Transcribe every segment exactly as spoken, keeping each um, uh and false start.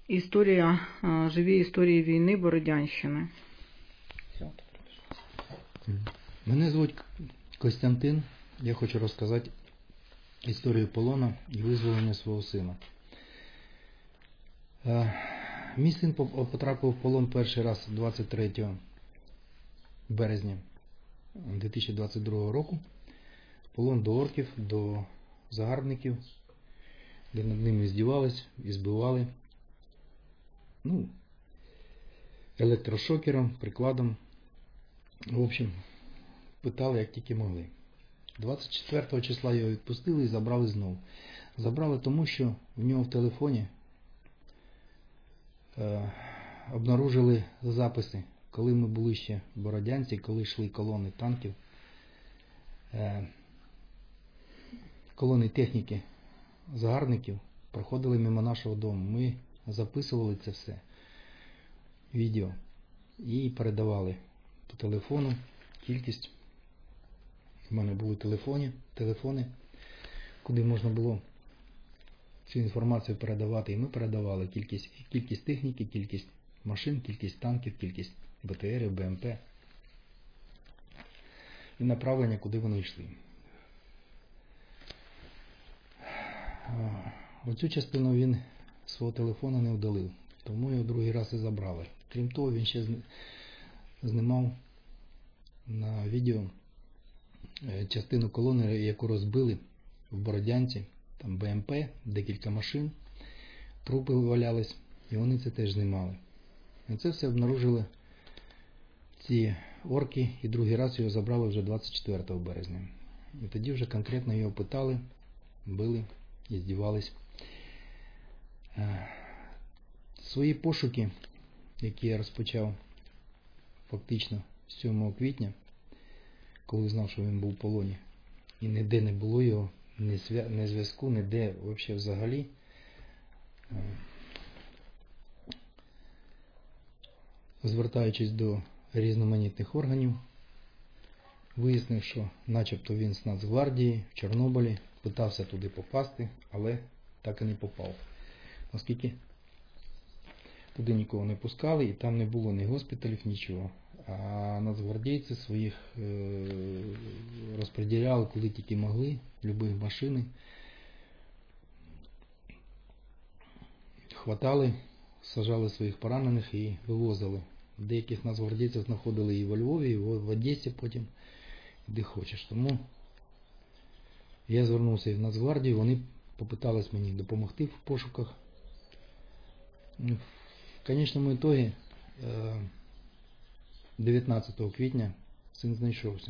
Історія, живі історії війни Бородянщини. Мене звуть Костянтин. Я хочу розказати історію полону і визволення свого сина. Мій син потрапив в полон перший раз двадцять третього березня дві тисячі двадцять другого року. Полон до орків, до загарбників, де над ними здівались і збивали. Ну, електрошокером, прикладом. В общем, питали, як тільки могли. двадцять четвертого числа його відпустили і забрали знову. Забрали тому, що в нього в телефоні е, обнаружили записи, коли ми були ще в Бородянці, коли йшли колони танків, е, колони техніки загарбників проходили мимо нашого дому. Ми записували це все, відео, і передавали по телефону кількість. У мене були телефони, телефони, куди можна було цю інформацію передавати. І ми передавали кількість, кількість техніки, кількість машин, кількість танків, кількість БТРів, БМП. І направлення, куди вони йшли. Оцю частину він свого телефону не удалив, тому його другий раз і забрали. Крім того, він ще знімав на відео частину колони, яку розбили в Бородянці, там БМП, декілька машин, трупи валялись, і вони це теж знімали. І це все обнаружили ці орки, і другий раз його забрали вже двадцять четвертого березня. І тоді вже конкретно його питали, били і здівались. Свої пошуки, які я розпочав фактично сьомого квітня, коли знав, що він був в полоні, і ніде не було його, ні зв'язку, ніде взагалі взагалі. Звертаючись до різноманітних органів, вияснив, що начебто він з Нацгвардії в Чорнобилі, питався туди попасти, але так і не попав. Оскільки туди нікого не пускали, і там не було ні госпіталів, нічого. А нацгвардійці своїх е, розподіляли, куди тільки могли, любі машини. Хватали, сажали своїх поранених і вивозили. Деяких нацгвардійців знаходили і во Львові, і в Одесі потім, де хочеш. Тому я звернувся і в Нацгвардію, вони попитались мені допомогти в пошуках. В конечному ітогі дев'ятнадцятого квітня син знайшовся.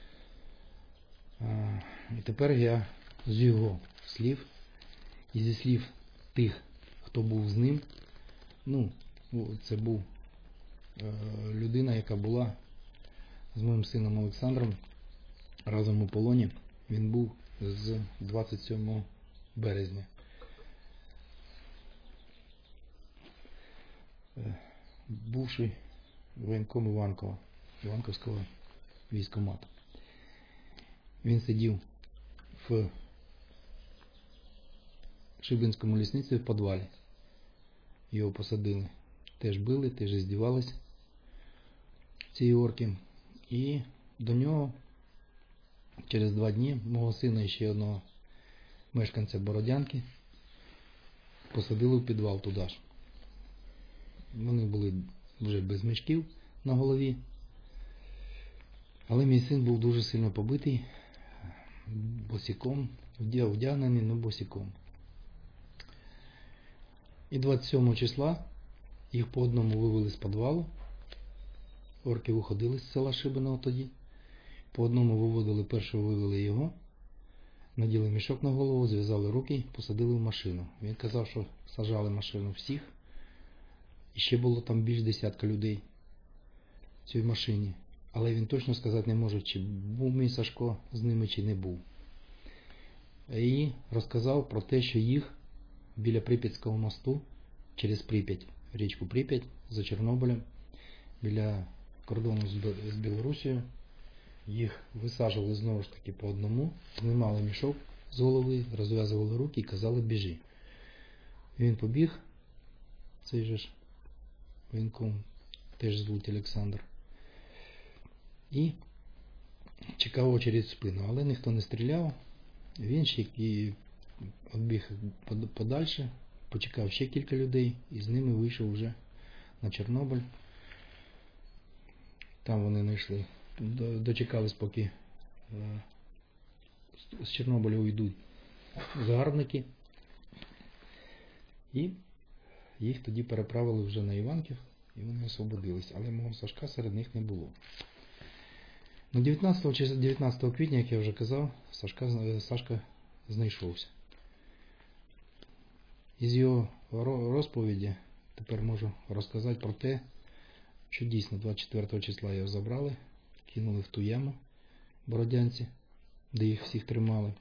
І тепер я з його слів і зі слів тих, хто був з ним, ну, це був людина, яка була з моїм сином Олександром разом у полоні. Він був з двадцять сьомого березня. Бувший воєнком Іванкова, Іванковського військкомату. Він сидів в Шибинському лісництві в підвалі. Його посадили. Теж били, теж здівались ці орки. І до нього через два дні мого сина і ще одного мешканця Бородянки посадили в підвал туди ж. Вони були вже без мішків на голові. Але мій син був дуже сильно побитий, босиком, вдягнений, але босиком. І двадцять сьомого числа їх по одному вивели з підвалу. Орки виходили з села Шибиного тоді. По одному виводили, першого вивели його, наділи мішок на голову, зв'язали руки, посадили в машину. Він казав, що сажали машину всіх. І ще було там більш десятка людей в цій машині. Але він точно сказати не може, чи був мій Сашко з ними, чи не був. І розказав про те, що їх біля Прип'ятського мосту, через Прип'ять, річку Прип'ять, за Чорнобилем, біля кордону з Білорусією, їх висаджували знову ж таки по одному, знімали мішок з голови, розв'язували руки і казали біжи. Він побіг, цей же ж воєнком, теж звуть Олександр. І чекав очередь в спину, але ніхто не стріляв. Він ще і відбіг подальше, почекав ще кілька людей і з ними вийшов вже на Чорнобиль. Там вони знайшли, дочекались, поки з Чорнобиля уйдуть загарбники. І їх тоді переправили вже на Іванків, і вони освободились. Але мого Сашка серед них не було. Ну, дев'ятнадцятого квітня, як я вже казав, Сашка, Сашка знайшовся. Із його розповіді тепер можу розказати про те, що дійсно двадцять четвертого числа його забрали, кинули в ту яму бородянці, де їх всіх тримали.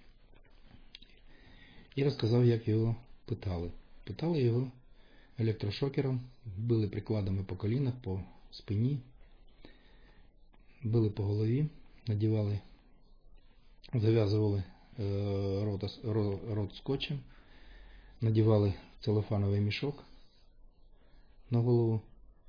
І розказав, як його питали. Питали його електрошокером, били прикладами по колінах, по спині, били по голові, надівали, зав'язували рот, рот скотчем, надівали целофановий мішок на голову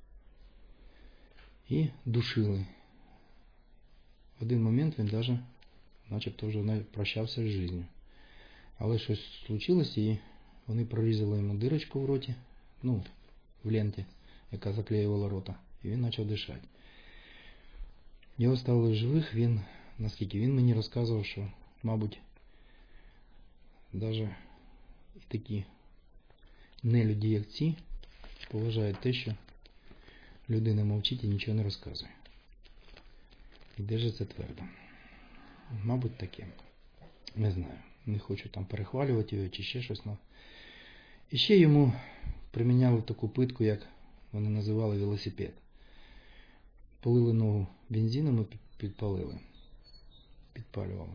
і душили. В один момент він навіть начебто вже прощався з життю. Але щось случилось, і вони прорізали йому дирочку в роті, ну, в ленті, яка заклеювала рота, і він почав дишати. Його ставили в живих, він, наскільки він мені розказував, що, мабуть, навіть і такі нелюді, як ці, поважають те, що людина мовчить і нічого не розказує. І держиться твердо. Мабуть, таке. Не знаю. Не хочу там перехвалювати його чи ще щось. Но... І ще йому приміняли таку питку, як вони називали велосипед. Полили ногу бензином і підпалили. Підпалювали.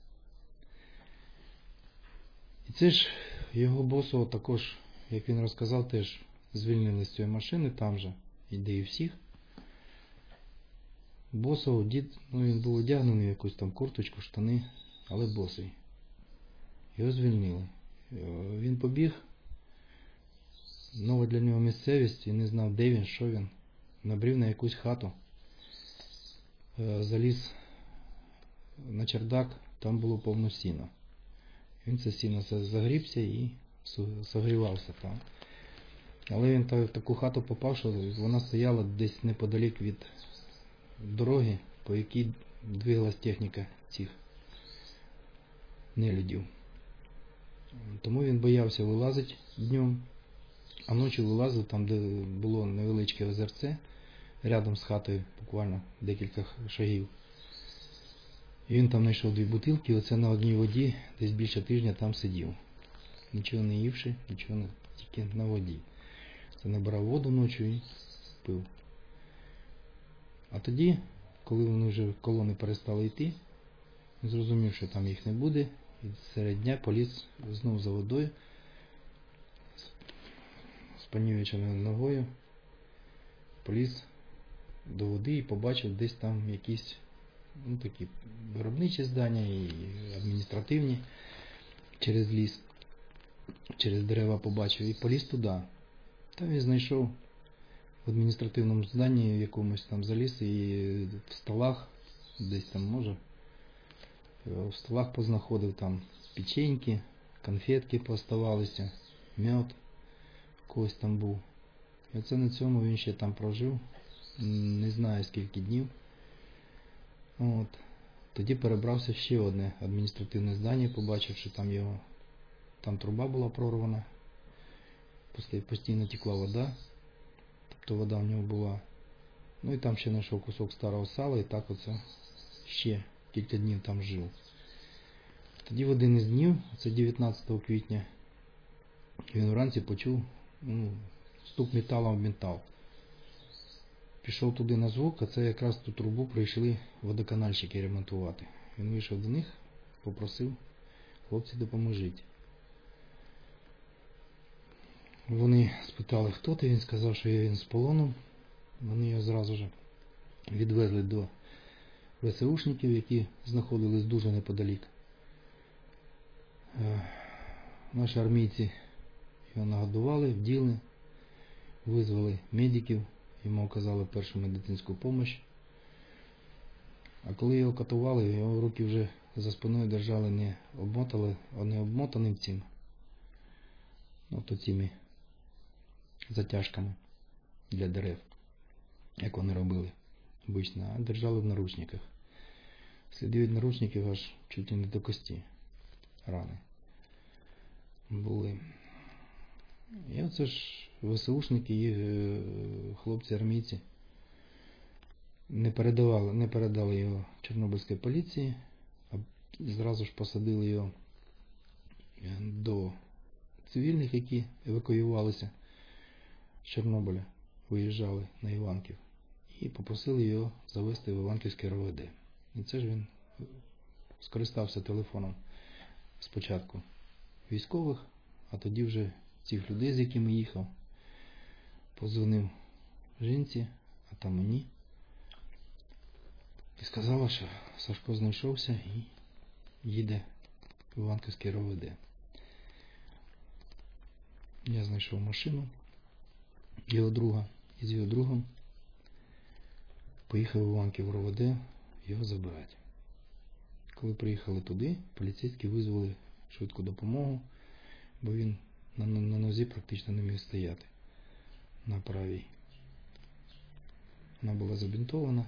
І це ж його босого також, як він розказав, теж звільнили з цієї машини, там же, де і всіх. Босого, дід, ну він був одягнений в якусь там курточку, штани, але босий. Його звільнили. Він побіг, нова для нього місцевість, він не знав, де він, що він. Набрів на якусь хату, заліз на чердак, там було повно сіна. Він це сіно загрібся і согрівався там. Але він в таку хату попав, що вона стояла десь неподалік від дороги, по якій двигалась техніка цих нелюдів. Тому він боявся вилазити днем, а ночі вилазив там, де було невеличке озерце, рядом з хатою, буквально декілька шагів. І він там знайшов дві бутилки, і оце на одній воді десь більше тижня там сидів. Нічого не ївши, нічого не, тільки на воді. Це набирав воду ночі і пив. А тоді, коли вони вже колони перестали йти, він зрозумів, що там їх не буде, і серед дня поліз знов за водою, з понівеченою ногою, поліз до води і побачив десь там якісь, ну, такі виробничі здання і адміністративні, через ліс, через дерева побачив і поліз туди. Там він знайшов в адміністративному зданні в якомусь там заліз і в столах, десь там може, в столах познаходив там печеньки, конфетки пооставалися, мед когось там був. І оце на цьому він ще там прожив, не знаю скільки днів. От. Тоді перебрався в ще одне адміністративне здання, побачив, що там його, там труба була прорвана, постійно текла вода, тобто вода в нього була. Ну і там ще знайшов кусок старого сала, і так оце ще кілька днів там жив. Тоді в один із днів, це дев'ятнадцятого квітня, він вранці почув, ну, стук металом в метал. Пішов туди на звук, а це якраз ту трубу прийшли водоканальщики ремонтувати. Він вийшов до них, попросив: хлопці, допоможіть. Вони спитали, хто ти, він сказав, що він з полоном. Вони його зразу ж відвезли до ве се ушників, які знаходились дуже неподалік. Наші армійці його нагодували, вділи, визвали медиків, йому оказали першу медицинську допомогу. А коли його катували, його руки вже за спиною держали не обмотали, а не обмотаним цим, ну, то цими затяжками для дерев, як вони робили обично, а держали в наручниках. Сліди від наручників аж чуть не до кості рани були. І оце ж ВСУшники і хлопці-армійці не передавали, не передали його Чорнобильській поліції, а зразу ж посадили його до цивільних, які евакуювалися з Чорнобиля, виїжджали на Іванків, і попросили його завести в Іванківське РОВД. І це ж він скористався телефоном спочатку військових, а тоді вже цих людей, з якими їхав, подзвонив жінці, а там мені, і сказала, що Сашко знайшовся і їде в Іванківське РОВД. Я знайшов машину його друга, і з його другом поїхав в Іванків РОВД його забирати. Коли приїхали туди, поліцейські визвали швидку допомогу, бо він на, на, на нозі практично не міг стояти, на правій. Вона була забінтована.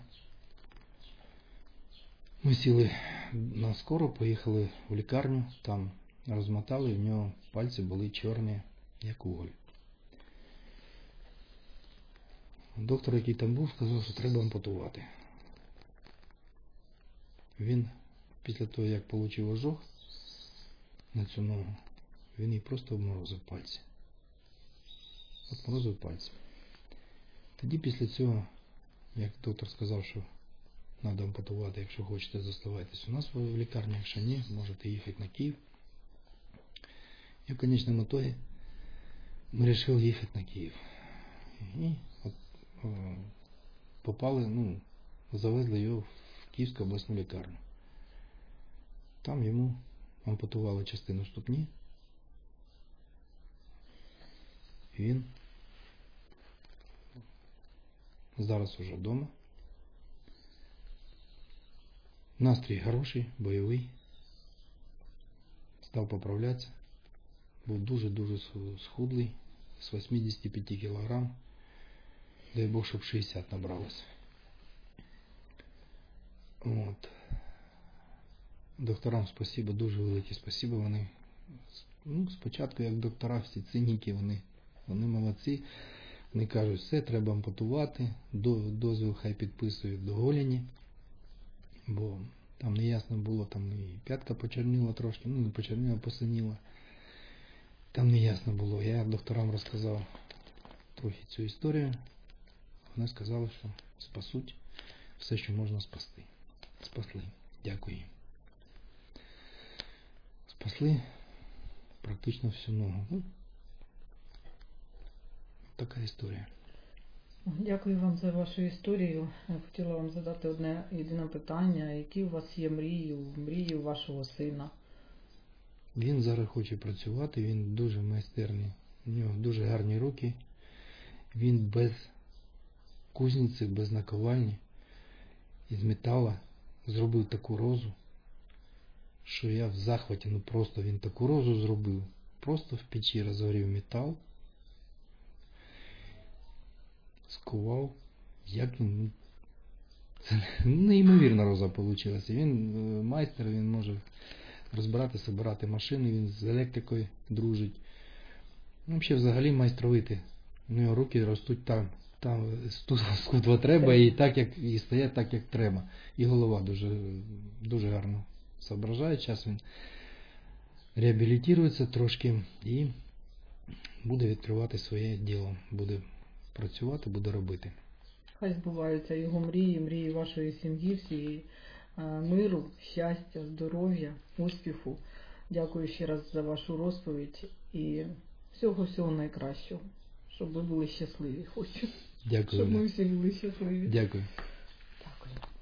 Ми сіли на скору, поїхали в лікарню, там розмотали, в нього пальці були чорні, як уголь. Доктор, який там був, сказав, що треба ампутувати. Він після того, як отримав ожог на цю ногу, він їй просто обморозив пальці. Обморозив пальці. Тоді після цього, як доктор сказав, що треба ампутувати, якщо хочете, залишайтесь у нас в лікарні, якщо ні, можете їхати на Київ. І в конечному ітогі ми вирішили їхати на Київ. І от, о, попали, ну, завезли його в Київську обласну лікарню. Там йому ампутували частину ступні. І він зараз уже вдома. Настрій хороший, бойовий. Став поправлятися. Був дуже-дуже схудлий, з вісімдесят п'ять кілограм. Дай Бог, щоб шістдесят набралось. От. Докторам спасибо, дуже велике спасибо. Вони, ну, спочатку, як доктора, всі циніки, вони, вони молодці. Вони кажуть, все, треба ампутувати, дозвіл хай підписують до голені, бо там неясно було, там і п'ятка почерніла трошки, ну не почерніла, посиніла. Там неясно було. Я докторам розказав трохи цю історію. Вони сказали, що спасуть все, що можна спасти. Спасли. Дякую їм. Спасли практично всю ногу. Ну, така історія. Дякую вам за вашу історію. Я хотіла вам задати одне єдине питання. Які у вас є мрії, мрії у вашого сина? Він зараз хоче працювати, він дуже майстерний. У нього дуже гарні руки. Він без кузниці, без наковальні, із металу зробив таку розу, що я в захваті. Ну просто він таку розу зробив. Просто в печі розгорів метал, скував, як він, це неймовірна роза вийшла. Він майстер, він може розбирати, собирати машини, він з електрикою дружить. Ну, взагалі, взагалі майстровити. У нього руки ростуть там, там скудва треба, і так як і стоять так, як треба. І голова дуже, дуже гарно соображає. Зараз він реабілітується трошки і буде відкривати своє діло. Буде працювати, буде робити. Хай збуваються його мрії, мрії вашої сім'ї, всієї миру, щастя, здоров'я, успіху. Дякую ще раз за вашу розповідь і всього-всього найкращого. Щоб ви були щасливі. Хочу. Дякую. Щоб ми всі були щасливі. Дякую.